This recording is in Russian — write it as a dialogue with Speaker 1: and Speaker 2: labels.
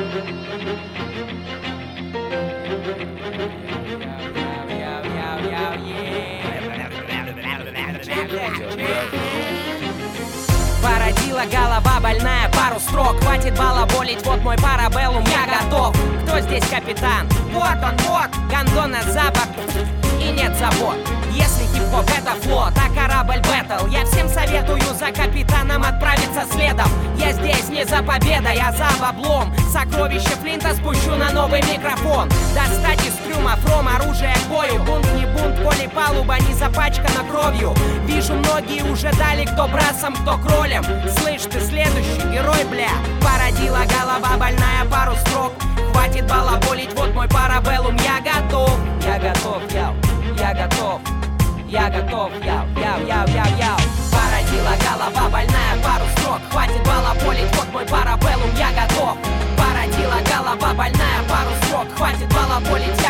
Speaker 1: Породила голова больная, пару строк. Хватит балаболить, вот мой парабеллум, я готов. Кто здесь капитан? Вот он, вот. Гондон на запад и нет забот. Если хип-хоп это флот, а корабль бэтл, я всем советую за капитаном отправиться следом. Я здесь не за победой, а за баблом. Сокровище Флинта спущу на новый микрофон. Достать из трюма фром, оружие к бою. Бунт не бунт, коли палуба не запачкана кровью. Вижу, многие уже дали, кто брасом, кто кролем. Слышь, ты следующий герой, бля. Породила голова больная, пару строк. Хватит балаболить, вот мой парабеллум, я готов. Я готов, яу, я готов. Я готов, яу. Породила голова больная, пару строк. Хватит балаболить, вот мой парабеллум, я готов. Породила голова больная, пару строк. Хватит балаболить,